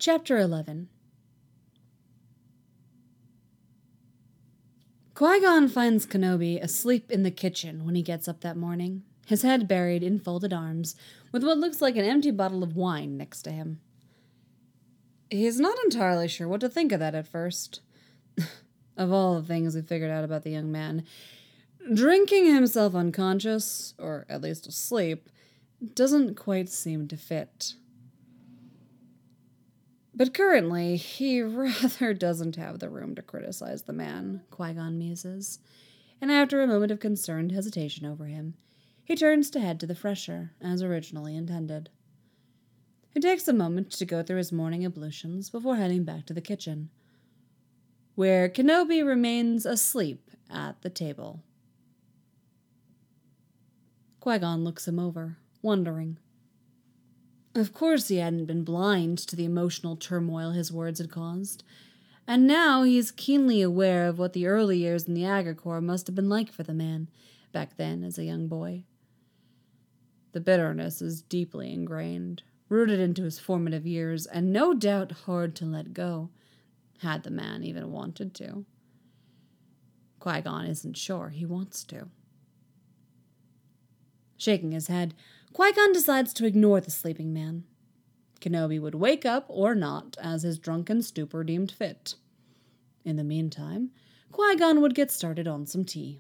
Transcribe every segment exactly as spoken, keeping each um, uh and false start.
Chapter eleven. Qui-Gon finds Kenobi asleep in the kitchen when he gets up that morning, his head buried in folded arms, with what looks like an empty bottle of wine next to him. He's not entirely sure what to think of that at first. Of all the things we figured out about the young man, drinking himself unconscious, or at least asleep, doesn't quite seem to fit. But currently, he rather doesn't have the room to criticize the man, Qui-Gon muses, and after a moment of concerned hesitation over him, he turns to head to the fresher, as originally intended. He takes a moment to go through his morning ablutions before heading back to the kitchen, where Kenobi remains asleep at the table. Qui-Gon looks him over, wondering. Of course he hadn't been blind to the emotional turmoil his words had caused, and now he's keenly aware of what the early years in the Agricorps must have been like for the man, back then as a young boy. The bitterness is deeply ingrained, rooted into his formative years, and no doubt hard to let go, had the man even wanted to. Qui-Gon isn't sure he wants to. Shaking his head, Qui-Gon decides to ignore the sleeping man. Kenobi would wake up or not, as his drunken stupor deemed fit. In the meantime, Qui-Gon would get started on some tea.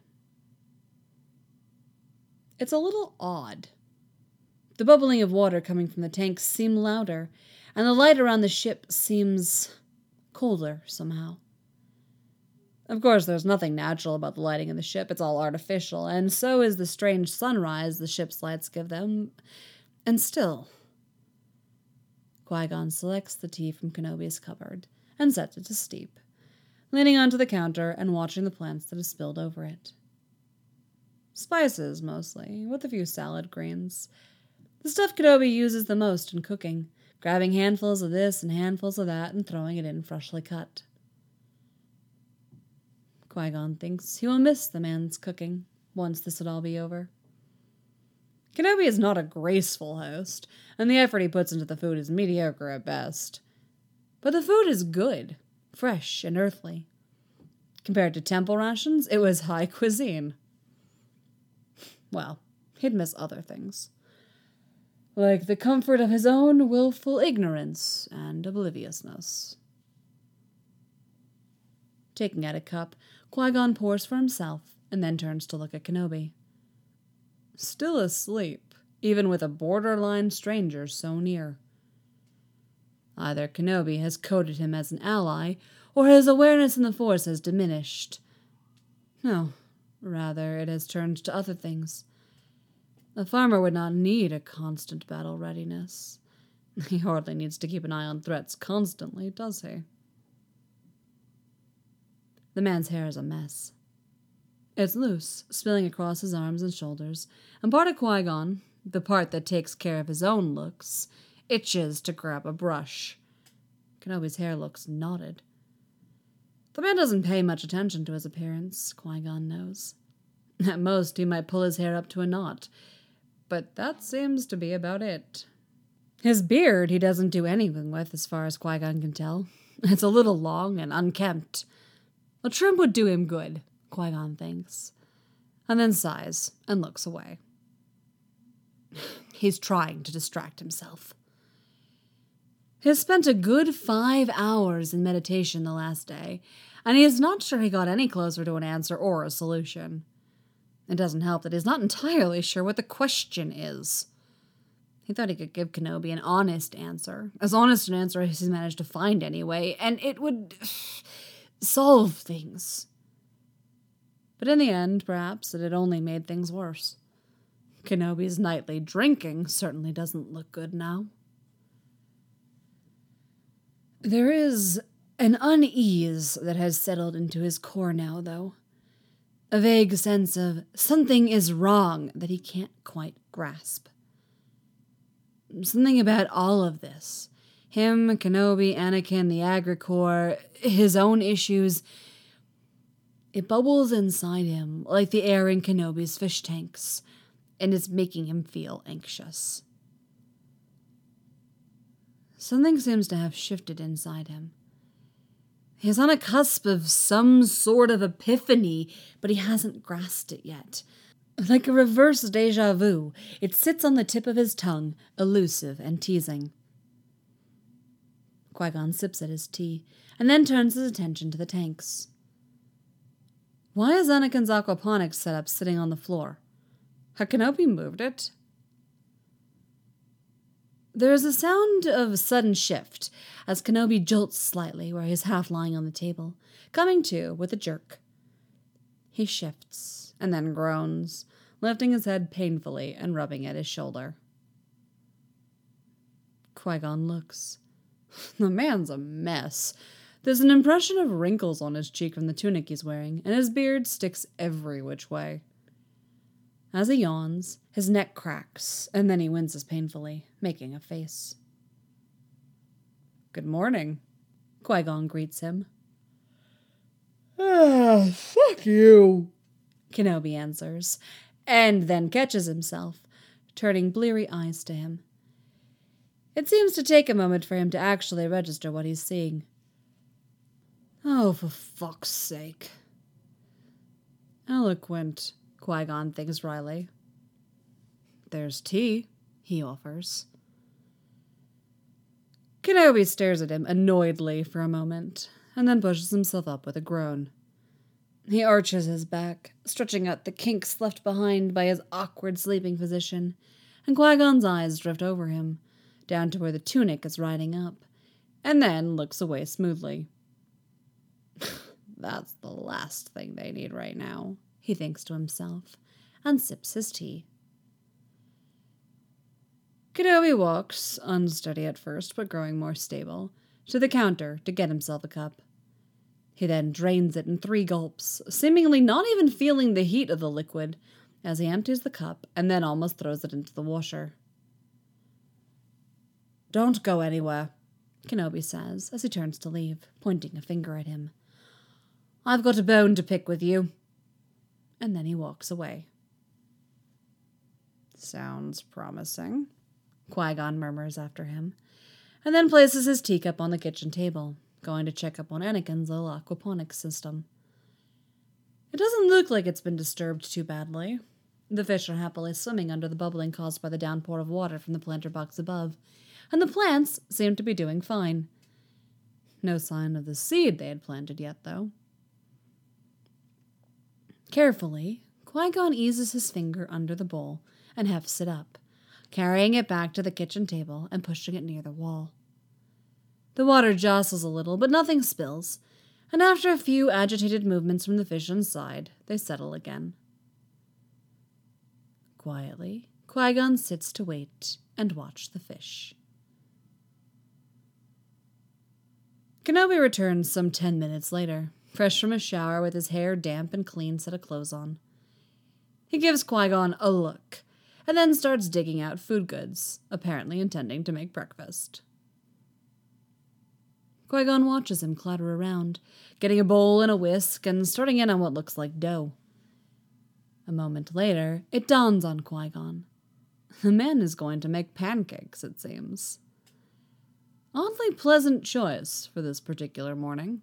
It's a little odd. The bubbling of water coming from the tanks seems louder, and the light around the ship seems colder somehow. Of course, there's nothing natural about the lighting of the ship. It's all artificial, and so is the strange sunrise the ship's lights give them. And still, Qui-Gon selects the tea from Kenobi's cupboard and sets it to steep, leaning onto the counter and watching the plants that have spilled over it. Spices, mostly, with a few salad greens. The stuff Kenobi uses the most in cooking, grabbing handfuls of this and handfuls of that and throwing it in freshly cut. Qui-Gon thinks he will miss the man's cooking once this would all be over. Kenobi is not a graceful host, and the effort he puts into the food is mediocre at best. But the food is good, fresh and earthly. Compared to temple rations, it was high cuisine. Well, he'd miss other things, like the comfort of his own willful ignorance and obliviousness. Taking out a cup, Qui-Gon pours for himself and then turns to look at Kenobi. Still asleep, even with a borderline stranger so near. Either Kenobi has coded him as an ally, or his awareness in the Force has diminished. No, rather it has turned to other things. A farmer would not need a constant battle readiness. He hardly needs to keep an eye on threats constantly, does he? The man's hair is a mess. It's loose, spilling across his arms and shoulders, and part of Qui-Gon, the part that takes care of his own looks, itches to grab a brush. Kenobi's hair looks knotted. The man doesn't pay much attention to his appearance, Qui-Gon knows. At most, he might pull his hair up to a knot, but that seems to be about it. His beard he doesn't do anything with, as far as Qui-Gon can tell. It's a little long and unkempt. A trim would do him good, Qui-Gon thinks, and then sighs and looks away. He's trying to distract himself. He has spent a good five hours in meditation the last day, and he is not sure he got any closer to an answer or a solution. It doesn't help that he's not entirely sure what the question is. He thought he could give Kenobi an honest answer, as honest an answer as he's managed to find anyway, and it would solve things. But in the end, perhaps, it had only made things worse. Kenobi's nightly drinking certainly doesn't look good now. There is an unease that has settled into his core now, though. A vague sense of something is wrong that he can't quite grasp. Something about all of this. Him, Kenobi, Anakin, the Agricorps, his own issues. It bubbles inside him like the air in Kenobi's fish tanks, and it's making him feel anxious. Something seems to have shifted inside him. He's on a cusp of some sort of epiphany, but he hasn't grasped it yet. Like a reverse deja vu, it sits on the tip of his tongue, elusive and teasing. Qui-Gon sips at his tea, and then turns his attention to the tanks. Why is Anakin's aquaponics setup sitting on the floor? Had Kenobi moved it? There is a sound of sudden shift as Kenobi jolts slightly where he is half lying on the table, coming to with a jerk. He shifts and then groans, lifting his head painfully and rubbing at his shoulder. Qui-Gon looks. The man's a mess. There's an impression of wrinkles on his cheek from the tunic he's wearing, and his beard sticks every which way. As he yawns, his neck cracks, and then he winces painfully, making a face. Good morning, Qui-Gon greets him. Ah, fuck you, Kenobi answers, and then catches himself, turning bleary eyes to him. It seems to take a moment for him to actually register what he's seeing. Oh, for fuck's sake. Eloquent, Qui-Gon thinks wryly. There's tea, he offers. Kenobi stares at him annoyedly for a moment, and then pushes himself up with a groan. He arches his back, stretching out the kinks left behind by his awkward sleeping position, and Qui-Gon's eyes drift over him, down to where the tunic is riding up, and then looks away smoothly. That's the last thing they need right now, he thinks to himself, and sips his tea. Kenobi walks, unsteady at first but growing more stable, to the counter to get himself a cup. He then drains it in three gulps, seemingly not even feeling the heat of the liquid, as he empties the cup and then almost throws it into the washer. Don't go anywhere, Kenobi says as he turns to leave, pointing a finger at him. I've got a bone to pick with you. And then he walks away. Sounds promising, Qui-Gon murmurs after him, and then places his teacup on the kitchen table, going to check up on Anakin's little aquaponics system. It doesn't look like it's been disturbed too badly. The fish are happily swimming under the bubbling caused by the downpour of water from the planter box above, and the plants seem to be doing fine. No sign of the seed they had planted yet, though. Carefully, Qui-Gon eases his finger under the bowl and hefts it up, carrying it back to the kitchen table and pushing it near the wall. The water jostles a little, but nothing spills, and after a few agitated movements from the fish inside, they settle again. Quietly, Qui-Gon sits to wait and watch the fish. Kenobi returns some ten minutes later, fresh from a shower with his hair damp and clean set of clothes on. He gives Qui-Gon a look, and then starts digging out food goods, apparently intending to make breakfast. Qui-Gon watches him clatter around, getting a bowl and a whisk and starting in on what looks like dough. A moment later, it dawns on Qui-Gon. The man is going to make pancakes, it seems. Oddly pleasant choice for this particular morning.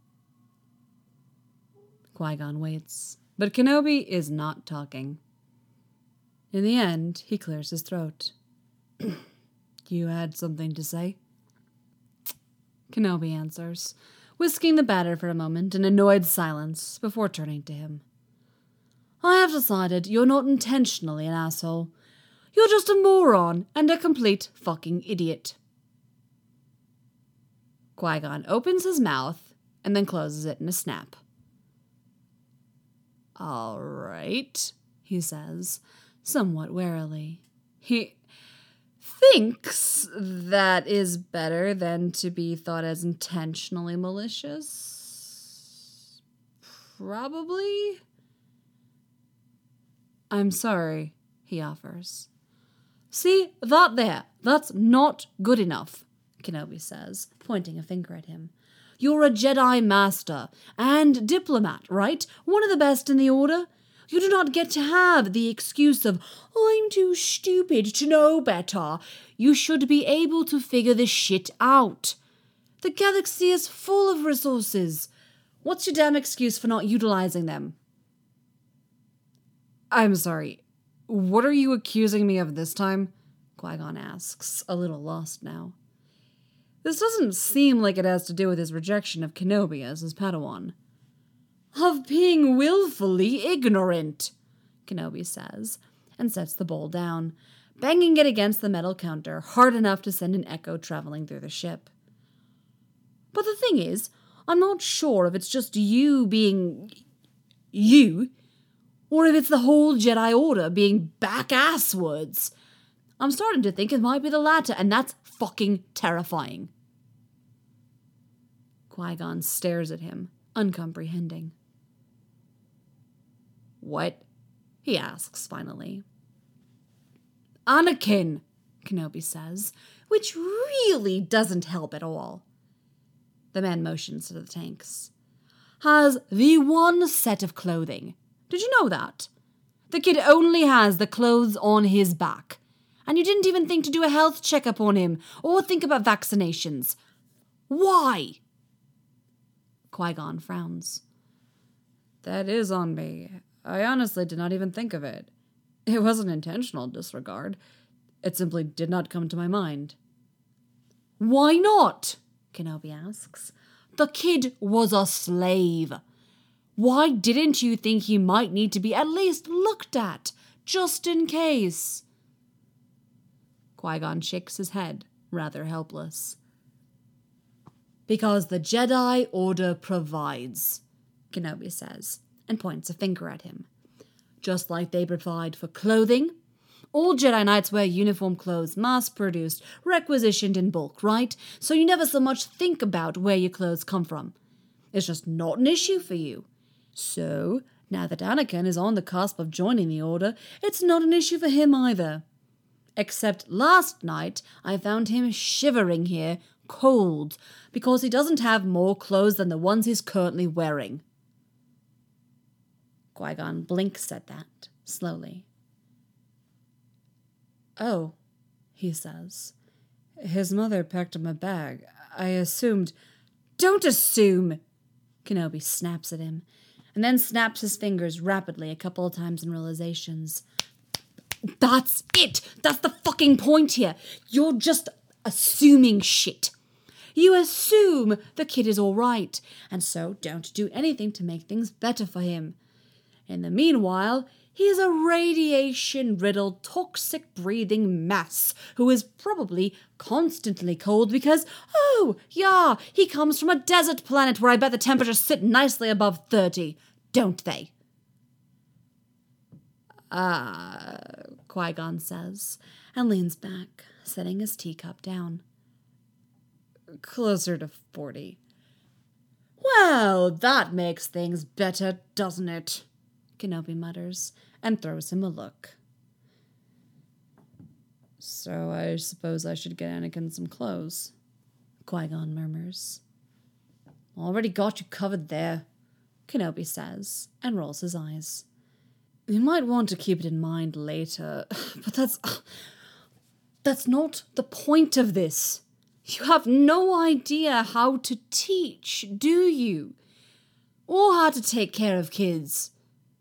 Qui-Gon waits, but Kenobi is not talking. In the end, he clears his throat. You had something to say? Kenobi answers, whisking the batter for a moment in annoyed silence before turning to him. I have decided you're not intentionally an asshole. You're just a moron and a complete fucking idiot. Qui-Gon opens his mouth and then closes it in a snap. All right, he says, somewhat warily. He thinks that is better than to be thought as intentionally malicious. Probably. I'm sorry, he offers. See, that there, that's not good enough, Kenobi says, pointing a finger at him. You're a Jedi Master and diplomat, right? One of the best in the Order. You do not get to have the excuse of, I'm too stupid to know better. You should be able to figure this shit out. The galaxy is full of resources. What's your damn excuse for not utilizing them? I'm sorry, what are you accusing me of this time? Qui-Gon asks, a little lost now. This doesn't seem like it has to do with his rejection of Kenobi as his Padawan. Of being willfully ignorant, Kenobi says, and sets the bowl down, banging it against the metal counter hard enough to send an echo traveling through the ship. But the thing is, I'm not sure if it's just you being you, or if it's the whole Jedi Order being back-asswards. I'm starting to think it might be the latter, and that's fucking terrifying. Qui-Gon stares at him, uncomprehending. What? He asks, finally. Anakin, Kenobi says, which really doesn't help at all. The man motions to the tanks. Has the one set of clothing. Did you know that? The kid only has the clothes on his back. And you didn't even think to do a health checkup on him or think about vaccinations. Why? Qui-Gon frowns. That is on me. I honestly did not even think of it. It wasn't intentional disregard. It simply did not come to my mind. Why not? Kenobi asks. The kid was a slave. Why didn't you think he might need to be at least looked at, just in case? Qui-Gon shakes his head, rather helpless. Because the Jedi Order provides, Kenobi says, and points a finger at him. Just like they provide for clothing. All Jedi Knights wear uniform clothes, mass-produced, requisitioned in bulk, right? So you never so much think about where your clothes come from. It's just not an issue for you. So, now that Anakin is on the cusp of joining the Order, it's not an issue for him either. Except last night, I found him shivering here, cold, because he doesn't have more clothes than the ones he's currently wearing. Qui-Gon blinks at that, slowly. Oh, he says. His mother packed him a bag. I assumed... Don't assume! Kenobi snaps at him, and then snaps his fingers rapidly a couple of times in realizations. That's it! That's the fucking point here! You're just assuming shit. You assume the kid is all right, and so don't do anything to make things better for him. In the meanwhile, he is a radiation-riddled, toxic-breathing mess who is probably constantly cold because, oh, yeah, he comes from a desert planet where I bet the temperatures sit nicely above thirty, don't they? Ah, uh, Qui-Gon says, and leans back, setting his teacup down. Closer to forty. Well, that makes things better, doesn't it? Kenobi mutters, and throws him a look. So I suppose I should get Anakin some clothes, Qui-Gon murmurs. Already got you covered there, Kenobi says, and rolls his eyes. You might want to keep it in mind later, but that's... That's not the point of this. You have no idea how to teach, do you? Or how to take care of kids.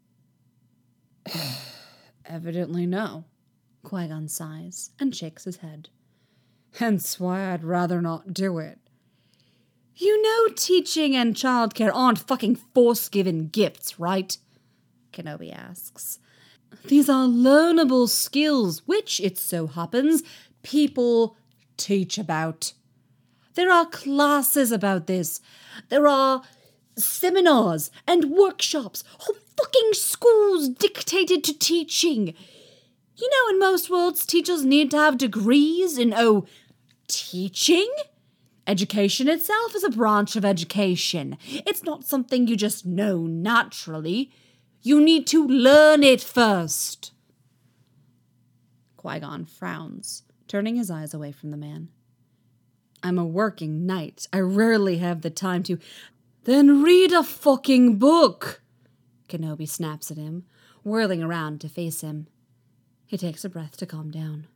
Evidently no, Qui-Gon sighs and shakes his head. Hence why I'd rather not do it. You know teaching and childcare aren't fucking Force-given gifts, right? Kenobi asks. These are learnable skills, which, it so happens, people teach about. There are classes about this. There are seminars and workshops, whole fucking schools dictated to teaching. You know, in most worlds, teachers need to have degrees in, oh, teaching? Education itself is a branch of education. It's not something you just know naturally. You need to learn it first. Qui-Gon frowns, turning his eyes away from the man. I'm a working knight. I rarely have the time to... Then read a fucking book, Kenobi snaps at him. whirling around to face him. He takes a breath to calm down.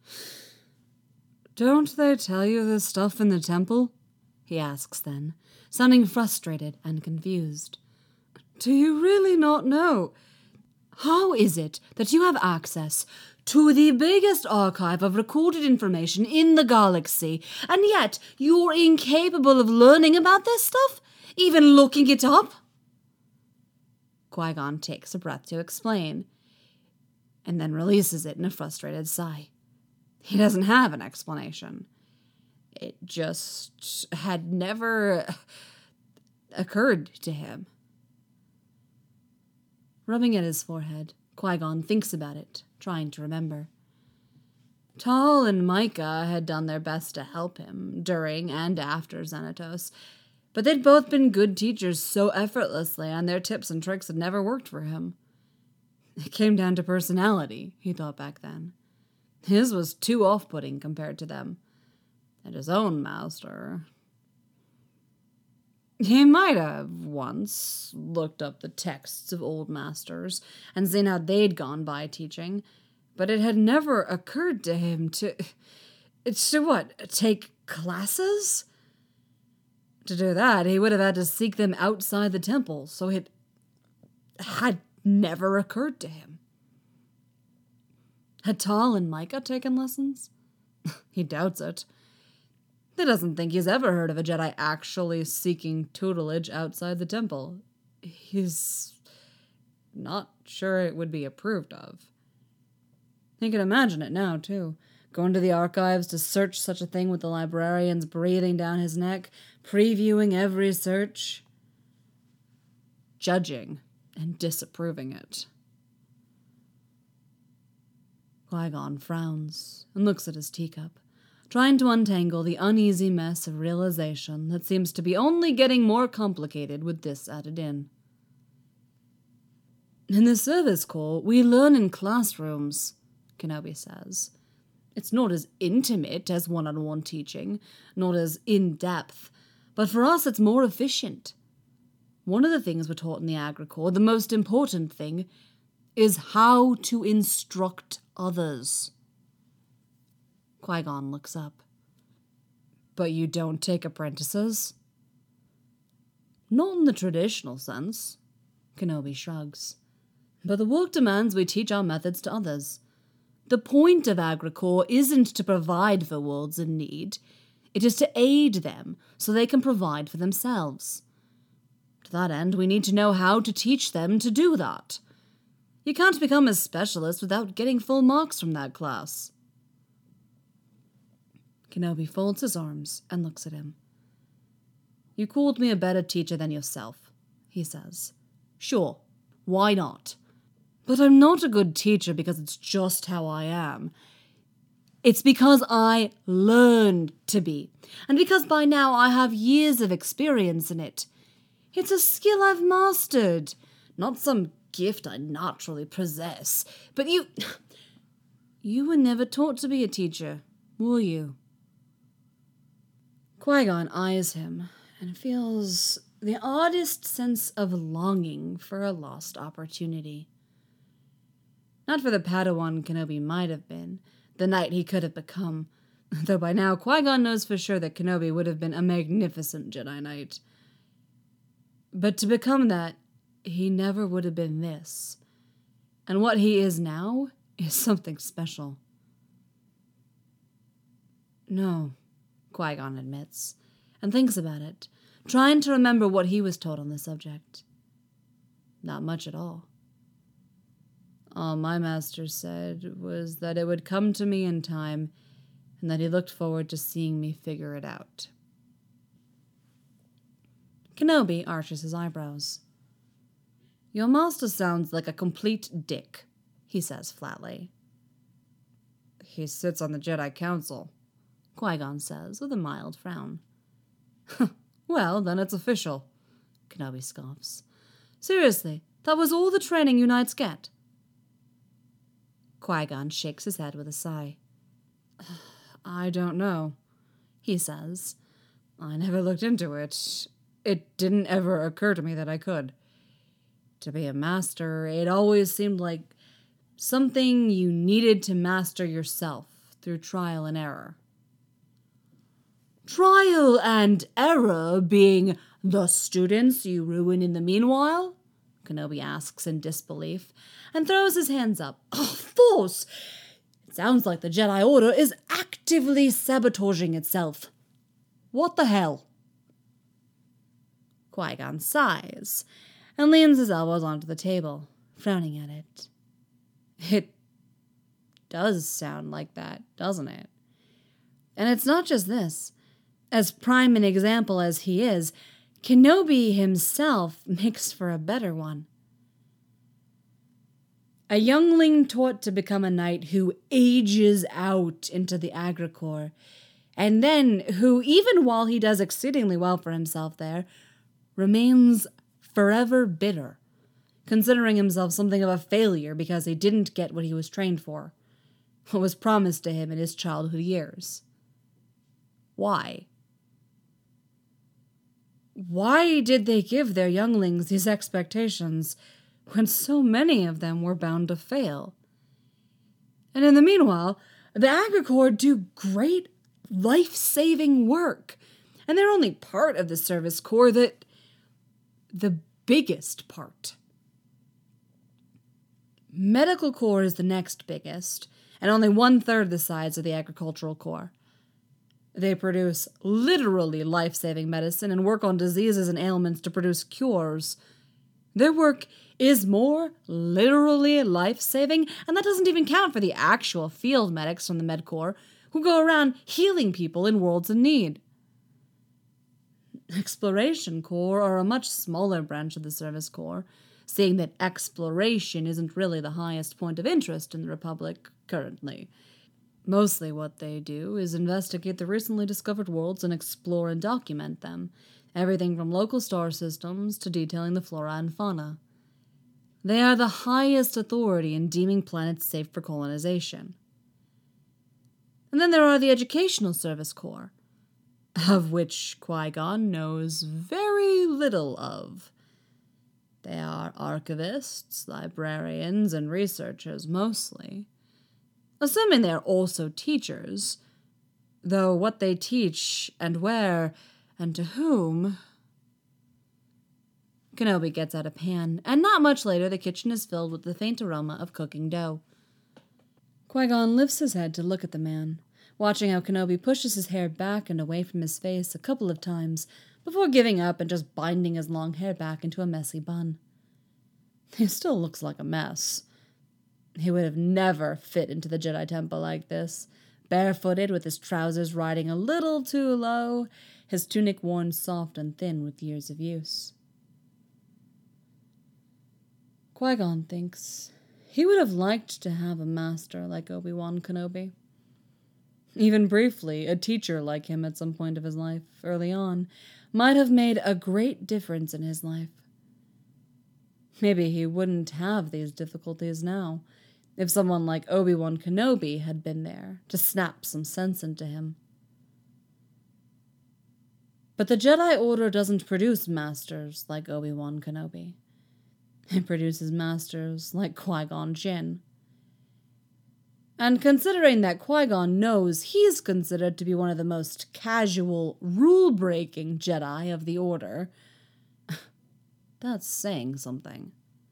"Don't they tell you this stuff in the temple?" he asks then, sounding frustrated and confused. "Do you really not know? How is it that you have access to the biggest archive of recorded information in the galaxy, and yet you're incapable of learning about this stuff, even looking it up?" Qui-Gon takes a breath to explain, and then releases it in a frustrated sigh. He doesn't have an explanation. It just had never occurred to him. Rubbing at his forehead, Qui-Gon thinks about it, trying to remember. Tal and Micah had done their best to help him during and after Xanatos, but they'd both been good teachers so effortlessly, and their tips and tricks had never worked for him. It came down to personality, he thought back then. His was too off-putting compared to them. And his own master... He might have once looked up the texts of old masters and seen how they'd gone by teaching, but it had never occurred to him to... To what? Take classes? To do that, he would have had to seek them outside the temple, so it had never occurred to him. Had Tal and Micah taken lessons? He doubts it. He doesn't think he's ever heard of a Jedi actually seeking tutelage outside the temple. He's not sure it would be approved of. He can imagine it now, too. Going to the archives to search such a thing with the librarians breathing down his neck, previewing every search, judging and disapproving it. Qui-Gon frowns and looks at his teacup, trying to untangle the uneasy mess of realization that seems to be only getting more complicated with this added in. In the service corps, we learn in classrooms, Kenobi says. It's not as intimate as one-on-one teaching, not as in-depth, but for us it's more efficient. One of the things we're taught in the Agra Corps, the most important thing, is how to instruct others. Qui-Gon looks up. But you don't take apprentices? Not in the traditional sense, Kenobi shrugs. But the work demands we teach our methods to others. The point of Agra Corps isn't to provide for worlds in need. It is to aid them so they can provide for themselves. To that end, we need to know how to teach them to do that. You can't become a specialist without getting full marks from that class. Kenobi folds his arms and looks at him. You called me a better teacher than yourself, he says. Sure, why not? But I'm not a good teacher because it's just how I am. It's because I learned to be, and because by now I have years of experience in it. It's a skill I've mastered, not some gift I naturally possess. But you... You were never taught to be a teacher, were you? Qui-Gon eyes him and feels the oddest sense of longing for a lost opportunity. Not for the Padawan Kenobi might have been, the knight he could have become, though by now Qui-Gon knows for sure that Kenobi would have been a magnificent Jedi Knight. But to become that, he never would have been this. And what he is now is something special. No, Qui-Gon admits, and thinks about it, trying to remember what he was taught on the subject. Not much at all. All my master said was that it would come to me in time, and that he looked forward to seeing me figure it out. Kenobi arches his eyebrows. Your master sounds like a complete dick, he says flatly. He sits on the Jedi Council, Qui-Gon says with a mild frown. Well, then it's official, Kenobi scoffs. Seriously, that was all the training you knights get? Qui-Gon shakes his head with a sigh. I don't know, he says. I never looked into it. It didn't ever occur to me that I could. To be a master, it always seemed like something you needed to master yourself through trial and error. Trial and error being the students you ruin in the meanwhile? Kenobi asks in disbelief, and throws his hands up. Oh, Force! It sounds like the Jedi Order is actively sabotaging itself. What the hell? Qui-Gon sighs and leans his elbows onto the table, frowning at it. It does sound like that, doesn't it? And it's not just this. As prime an example as he is, Kenobi himself makes for a better one. A youngling taught to become a knight who ages out into the Agricorps, and then who, even while he does exceedingly well for himself there, remains forever bitter, considering himself something of a failure because he didn't get what he was trained for, what was promised to him in his childhood years. Why? Why did they give their younglings these expectations when so many of them were bound to fail? And in the meanwhile, the Agricorps do great life-saving work, and they're only part of the service corps that the biggest part. Medical Corps is the next biggest, and only one-third the size of the Agricultural Corps. They produce literally life-saving medicine and work on diseases and ailments to produce cures. Their work is more literally life-saving, and that doesn't even count for the actual field medics from the Med Corps who go around healing people in worlds in need. Exploration Corps are a much smaller branch of the Service Corps, seeing that exploration isn't really the highest point of interest in the Republic currently. Mostly what they do is investigate the recently discovered worlds and explore and document them, everything from local star systems to detailing the flora and fauna. They are the highest authority in deeming planets safe for colonization. And then there are the Educational Service Corps, of which Qui-Gon knows very little of. They are archivists, librarians, and researchers mostly. Assuming they are also teachers, though what they teach and where and to whom... Kenobi gets out a pan, and not much later the kitchen is filled with the faint aroma of cooking dough. Qui-Gon lifts his head to look at the man, watching how Kenobi pushes his hair back and away from his face a couple of times before giving up and just binding his long hair back into a messy bun. He still looks like a mess. He would have never fit into the Jedi Temple like this, barefooted with his trousers riding a little too low, his tunic worn soft and thin with years of use. Qui-Gon thinks he would have liked to have a master like Obi-Wan Kenobi. Even briefly, a teacher like him at some point of his life, early on, might have made a great difference in his life. Maybe he wouldn't have these difficulties now, if someone like Obi-Wan Kenobi had been there to snap some sense into him. But the Jedi Order doesn't produce masters like Obi-Wan Kenobi. It produces masters like Qui-Gon Jinn. And considering that Qui-Gon knows he's considered to be one of the most casual, rule-breaking Jedi of the Order, that's saying something.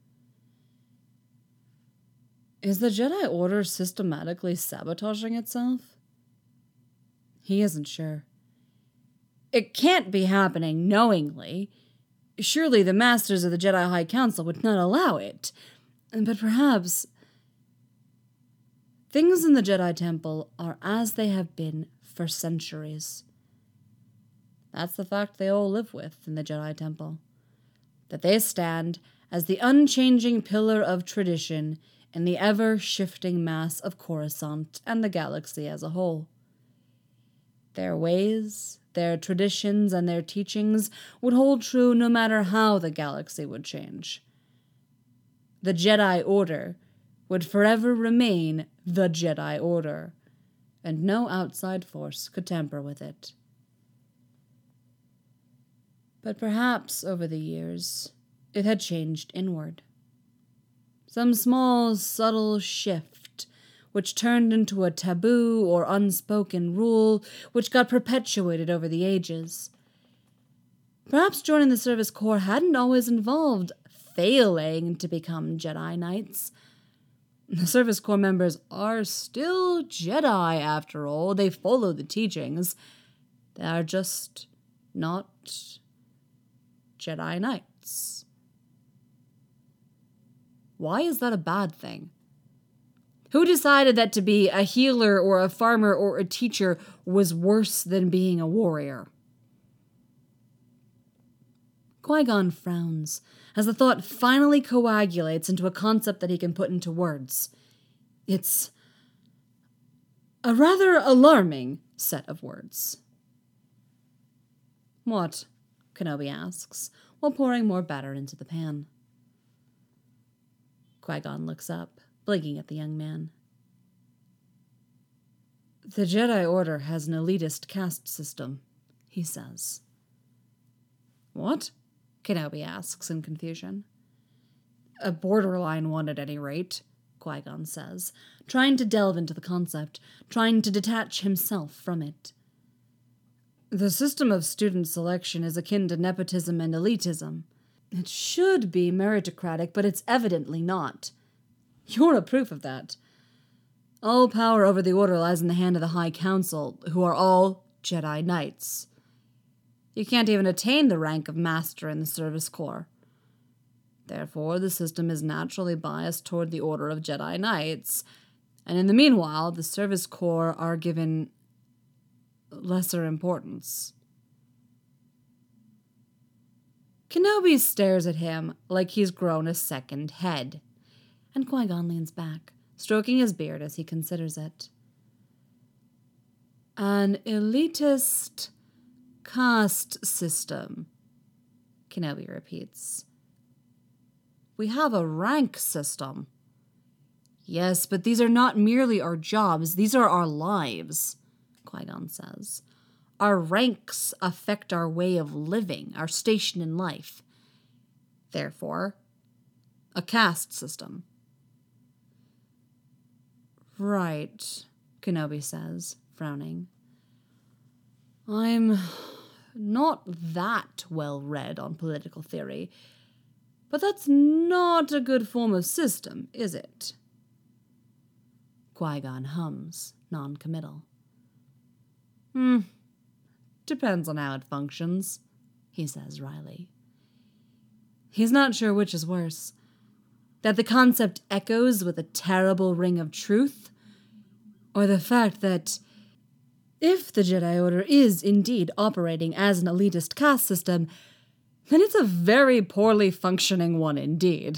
Is the Jedi Order systematically sabotaging itself? He isn't sure. It can't be happening knowingly. Surely the Masters of the Jedi High Council would not allow it. But perhaps... things in the Jedi Temple are as they have been for centuries. That's the fact they all live with in the Jedi Temple. That they stand as the unchanging pillar of tradition in the ever-shifting mass of Coruscant and the galaxy as a whole. Their ways, their traditions, and their teachings would hold true no matter how the galaxy would change. The Jedi Order would forever remain the Jedi Order, and no outside force could tamper with it. But perhaps over the years, It had changed inward. Some small, subtle shift, which turned into a taboo or unspoken rule, which got perpetuated over the ages. Perhaps joining the Service Corps hadn't always involved failing to become Jedi Knights. The Service Corps members are still Jedi, after all. They follow the teachings. They are just not Jedi Knights. Why is that a bad thing? Who decided that to be a healer or a farmer or a teacher was worse than being a warrior? Qui-Gon frowns as the thought finally coagulates into a concept that he can put into words. It's a rather alarming set of words. What? Kenobi asks, while pouring more batter into the pan. Qui-Gon looks up, blinking at the young man. The Jedi Order has an elitist caste system, he says. What? Kenobi asks in confusion. A borderline one at any rate, Qui-Gon says, trying to delve into the concept, trying to detach himself from it. The system of student selection is akin to nepotism and elitism. It should be meritocratic, but it's evidently not. You're a proof of that. All power over the Order lies in the hand of the High Council, who are all Jedi Knights. You can't even attain the rank of Master in the Service Corps. Therefore, the system is naturally biased toward the Order of Jedi Knights, and in the meanwhile, the Service Corps are given lesser importance. Kenobi stares at him like he's grown a second head, and Qui-Gon leans back, stroking his beard as he considers it. An elitist caste system, Kenobi repeats. We have a rank system. Yes, but these are not merely our jobs, these are our lives, Qui-Gon says. Our ranks affect our way of living, our station in life. Therefore, a caste system. Right, Kenobi says, frowning. I'm not that well read on political theory, but that's not a good form of system, is it? Qui-Gon hums, non-committal. Hmm, depends on how it functions, he says wryly. He's not sure which is worse, that the concept echoes with a terrible ring of truth, or the fact that if the Jedi Order is indeed operating as an elitist caste system, then it's a very poorly functioning one indeed.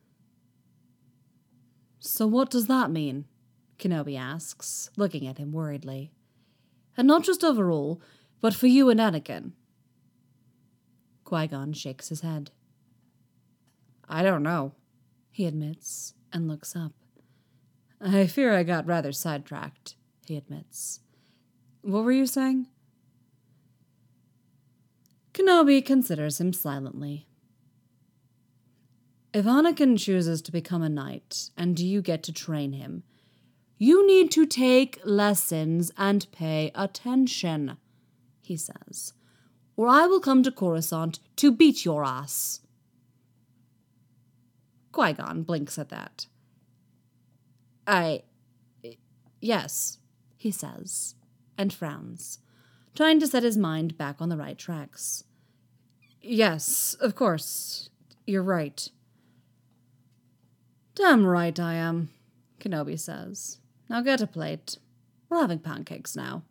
So what does that mean? Kenobi asks, looking at him worriedly. And not just overall, but for you and Anakin. Qui-Gon shakes his head. I don't know, he admits, and looks up. I fear I got rather sidetracked, he admits. What were you saying? Kenobi considers him silently. If Anakin chooses to become a knight, and you get to train him, you need to take lessons and pay attention, he says, or I will come to Coruscant to beat your ass. Qui-Gon blinks at that. I... yes, he says, and frowns, trying to set his mind back on the right tracks. Yes, of course, you're right. Damn right I am, Kenobi says. Now get a plate. We're having pancakes now.